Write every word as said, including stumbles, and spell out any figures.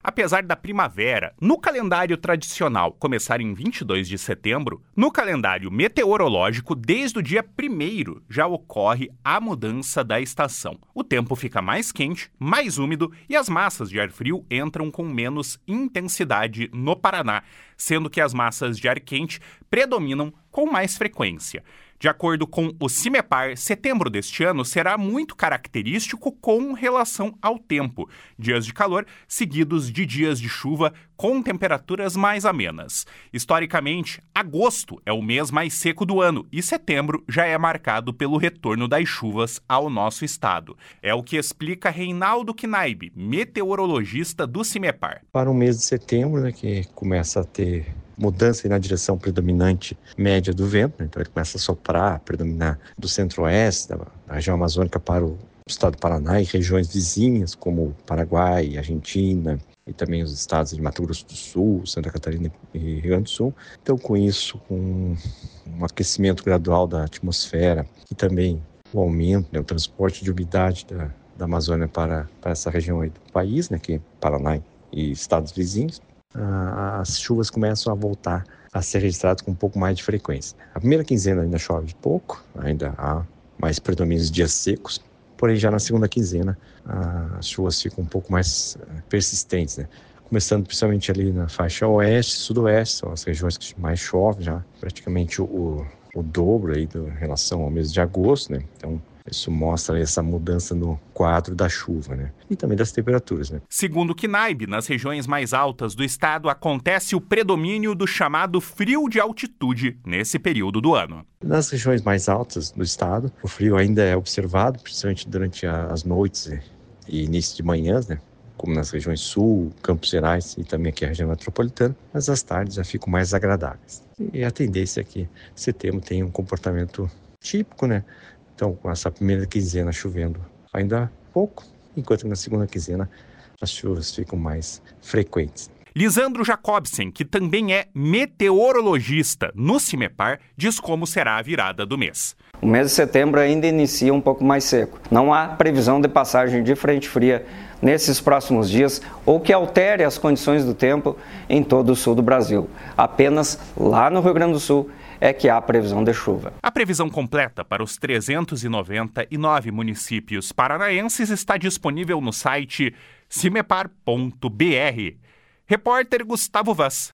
apesar da primavera, no calendário tradicional, começar em vinte e dois de setembro, no calendário meteorológico, desde o dia primeiro já ocorre a mudança da estação. O tempo fica mais quente, mais úmido e as massas de ar frio entram com menos intensidade no Paraná, sendo que as massas de ar quente predominam com mais frequência. De acordo com o CIMEPAR, setembro deste ano será muito característico com relação ao tempo. Dias de calor seguidos de dias de chuva com temperaturas mais amenas. Historicamente, agosto é o mês mais seco do ano e setembro já é marcado pelo retorno das chuvas ao nosso estado. É o que explica Reinaldo Knaib, meteorologista do CIMEPAR. Para o mês de setembro, né, que começa a ter mudança na direção predominante média do vento, né? Então ele começa a soprar, predominar do centro-oeste, da, da região amazônica para o estado do Paraná e regiões vizinhas como Paraguai, Argentina e também os estados de Mato Grosso do Sul, Santa Catarina e Rio Grande do Sul. Então com isso, com um aquecimento gradual da atmosfera e também o aumento, né, o transporte de umidade da, da Amazônia para, para essa região aí do país, né, que é Paraná e estados vizinhos, as chuvas começam a voltar a ser registradas com um pouco mais de frequência. A primeira quinzena ainda chove pouco, ainda há mais predomínio de dias secos, porém já na segunda quinzena as chuvas ficam um pouco mais persistentes, né? Começando principalmente ali na faixa oeste, sudoeste, são as regiões que mais chove, já praticamente o, o dobro aí do, em relação ao mês de agosto, né? Então isso mostra essa mudança no quadro da chuva, né? E também das temperaturas, né? Segundo Knaib, nas regiões mais altas do estado acontece o predomínio do chamado frio de altitude nesse período do ano. Nas regiões mais altas do estado, o frio ainda é observado, principalmente durante as noites e início de manhãs, né? Como nas regiões sul, Campos Gerais e também aqui a região metropolitana, mas as tardes já ficam mais agradáveis. E a tendência é que setembro tenha um comportamento típico, né? Então, com essa primeira quinzena chovendo ainda pouco, enquanto na segunda quinzena as chuvas ficam mais frequentes. Lisandro Jacobsen, que também é meteorologista no CIMEPAR, diz como será a virada do mês. O mês de setembro ainda inicia um pouco mais seco. Não há previsão de passagem de frente fria nesses próximos dias ou que altere as condições do tempo em todo o sul do Brasil. Apenas lá no Rio Grande do Sul é que há previsão de chuva. A previsão completa para os trezentos e noventa e nove municípios paranaenses está disponível no site cimepar ponto b r. Repórter Gustavo Vaz.